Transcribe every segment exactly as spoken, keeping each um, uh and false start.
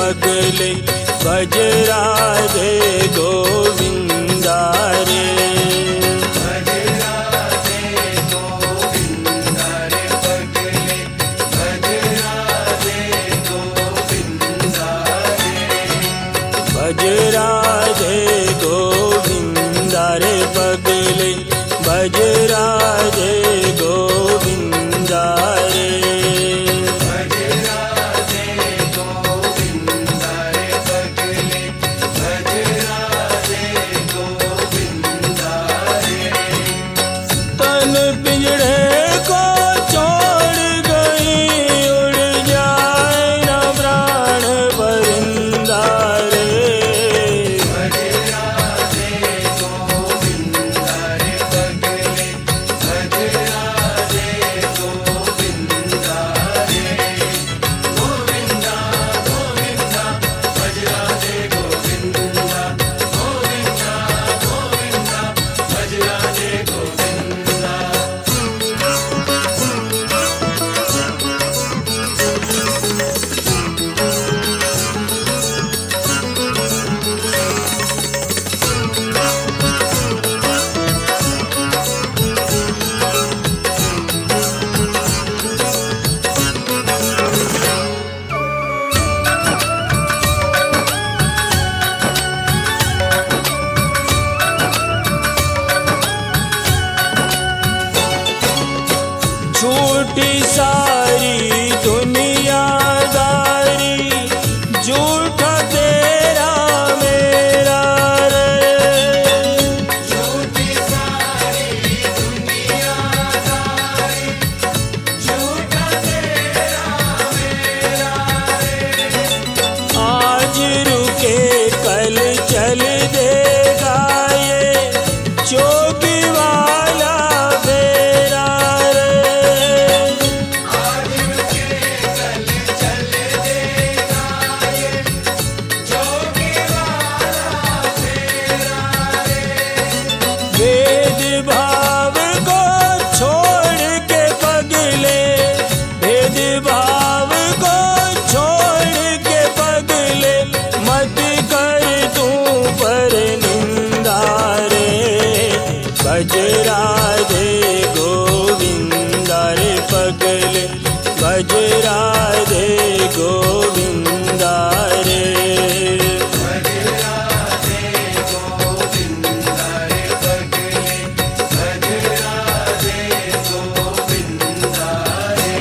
पगले भज राधे गोविंदा रे। भज राधे गोविंदा रे पगले भज राधे गोविंदा रे। भज राधे गोविंदा रे पगले भज राधे गोविंदा रे। भज राधे गोविंदा रे पगले भज राधे गोविंदा रे। तन पिंजड़े को छोड़ गई उड़ जाए न प्राण परिंदा रे। भज राधे गोविंदा रे पगले भज राधे गोविंदा रे। गोविंदा गोविंदा भज राधे गोविंदा गोविंदा गोविंदा भज राधे गोविंदा। झूठी सारी दुनियादारी झूठा तेरा मेरा रे। झूठी सारी दुनियादारी झूठा तेरा मेरा रे। आज रुके कल चल देगा ये जोगी वाला फेरा रे। आज रुके कल चल देगा ये जोगी वाला फेरा रे। भेद भाव को छोड़ के पगले भेद भाव को छोड़ के पगले मत कर तू पर निंदा रे। भज राधे गोविंदा रे पगले भज राधे गोविंदा रे। भज राधे गोविंदा रे पगले भज राधे गोविंदा रे।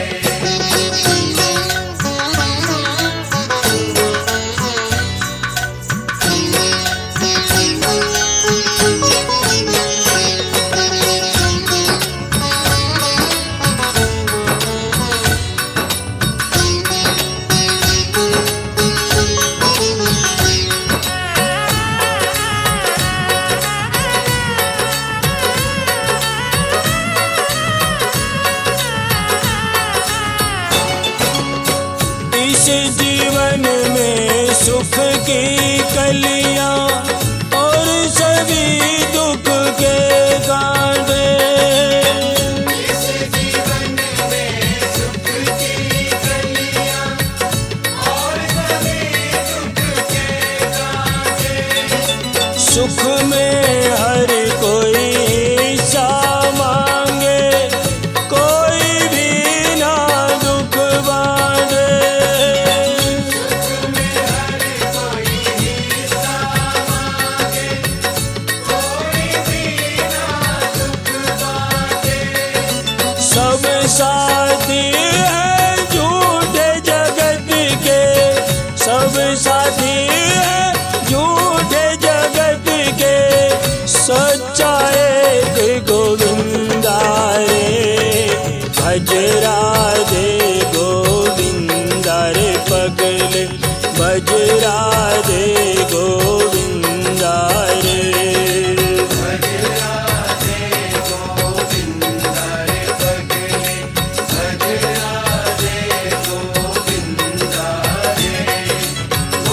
इस जीवन में सुख की कलियां और सभी दुख के कांटे। इस जीवन में सुख की कलियां और सभी दुख के कांटे। सुख में हर कोई हिस्सा मांगे कोई भी ना दुख बांटे। सुख में हर कोई हिस्सा मांगे कोई भी ना दुख बांटे। सब साथी है झूठे जगत के सब साथी है झूठे जगत के सच्चा एक गोविंदा रे। भज राधे गोविंदा रे पगले भज राधे गोविंदा रे। भज राधे गोविंदा रे पगले भज राधे गोविंदा रे।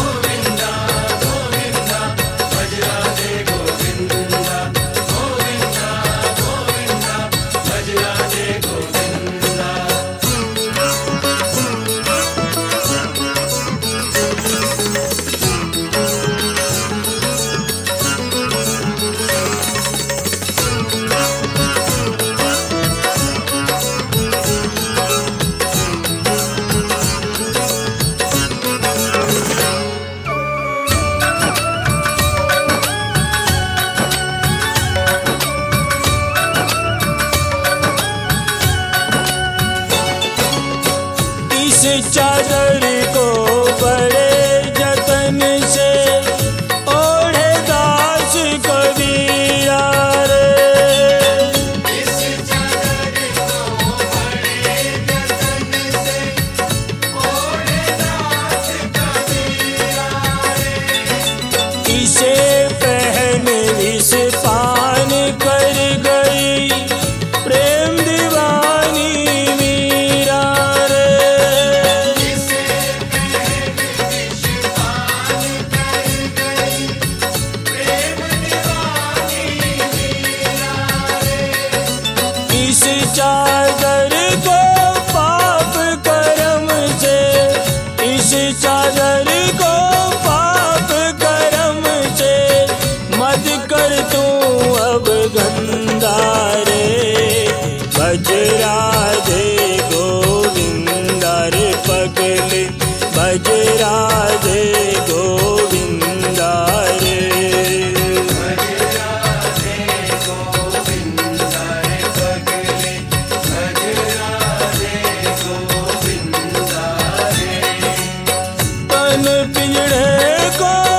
चादर को बड़े जतन से ओढ़े दास कबीरा रे। इस चादर को बड़े जतन से ओढ़े दास कबीरा रे। इसे पहन इस पान कर गई प्रेम दीवानी मीरा रे। इसे पहन विष पान कर गई प्रेम दीवानी मीरा रे। इस चादर को पाप कर्म से, इस चादर को पाप कर्म से मत कर तू अब गंदा रे। भज राधे गोविंदा रे पगले, भज राधे गोविंदा रे। भज राधे गोविंदा रे पगले, भज राधे गोविंदा रे। तन पिंजड़े को